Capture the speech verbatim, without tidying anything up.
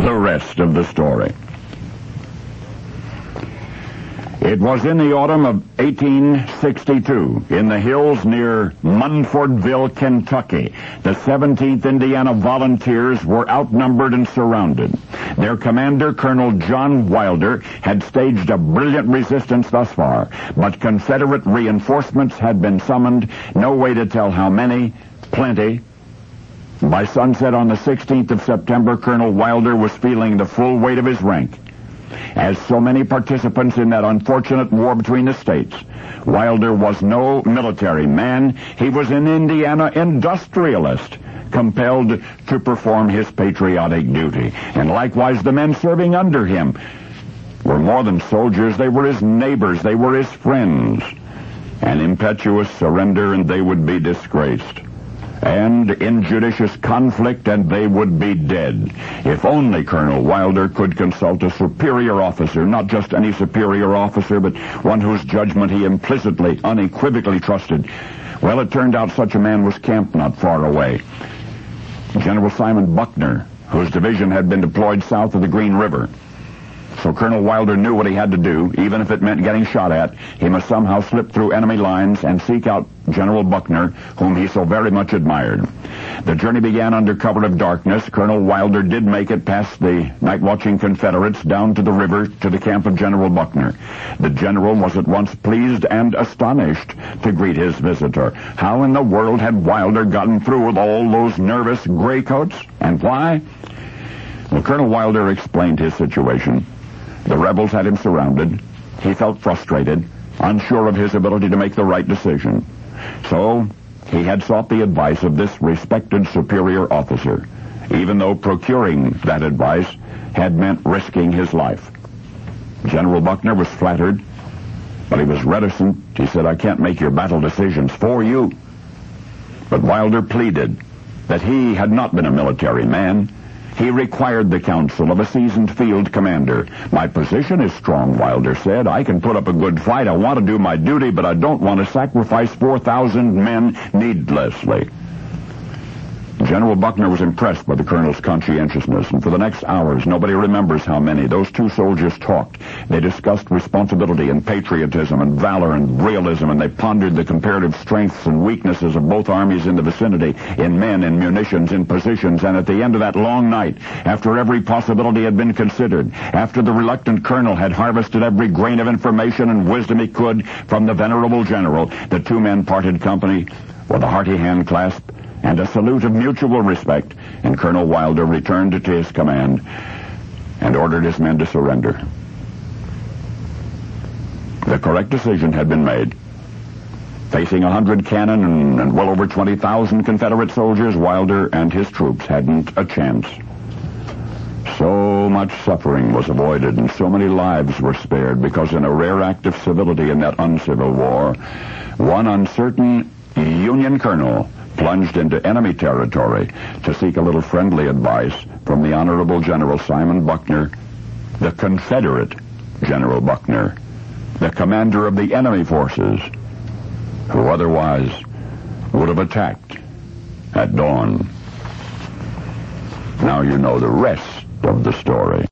the rest of the story. It was in the autumn of eighteen sixty-two, in the hills near Munfordville, Kentucky. The seventeenth Indiana Volunteers were outnumbered and surrounded. Their commander, Colonel John Wilder, had staged a brilliant resistance thus far, but Confederate reinforcements had been summoned, no way to tell how many, plenty. By sunset on the sixteenth of September, Colonel Wilder was feeling the full weight of his rank. As so many participants in that unfortunate war between the states, Wilder was no military man. He was an Indiana industrialist, compelled to perform his patriotic duty. And likewise, the men serving under him were more than soldiers. They were his neighbors. They were his friends. An impetuous surrender, and they would be disgraced. And injudicious conflict, and they would be dead. If only Colonel Wilder could consult a superior officer, not just any superior officer, but one whose judgment he implicitly, unequivocally trusted. Well, it turned out such a man was camped not far away. General Simon Buckner, whose division had been deployed south of the Green River. So Colonel Wilder knew what he had to do, even if it meant getting shot at. He must somehow slip through enemy lines and seek out General Buckner, whom he so very much admired. The journey began under cover of darkness. Colonel Wilder did make it past the night-watching Confederates down to the river to the camp of General Buckner. The general was at once pleased and astonished to greet his visitor. How in the world had Wilder gotten through with all those nervous graycoats? And why? Well, Colonel Wilder explained his situation. The rebels had him surrounded. He felt frustrated, unsure of his ability to make the right decision. So he had sought the advice of this respected superior officer, even though procuring that advice had meant risking his life. General Buckner was flattered, but he was reticent. He said, "I can't make your battle decisions for you." But Wilder pleaded that he had not been a military man. He required the counsel of a seasoned field commander. "My position is strong," Wilder said. "I can put up a good fight. I want to do my duty, but I don't want to sacrifice four thousand men needlessly." General Buckner was impressed by the colonel's conscientiousness, and for the next hours, nobody remembers how many, those two soldiers talked. They discussed responsibility and patriotism and valor and realism, and they pondered the comparative strengths and weaknesses of both armies in the vicinity, in men, in munitions, in positions, and at the end of that long night, after every possibility had been considered, after the reluctant colonel had harvested every grain of information and wisdom he could from the venerable general, the two men parted company with a hearty hand clasp and a salute of mutual respect, and Colonel Wilder returned to his command and ordered his men to surrender. The correct decision had been made. Facing a hundred cannon and, and well over twenty thousand Confederate soldiers, Wilder and his troops hadn't a chance. So much suffering was avoided, and so many lives were spared, because in a rare act of civility in that uncivil war, one uncertain Union colonel plunged into enemy territory to seek a little friendly advice from the Honorable General Simon Buckner, the Confederate General Buckner, the commander of the enemy forces, who otherwise would have attacked at dawn. Now you know the rest of the story.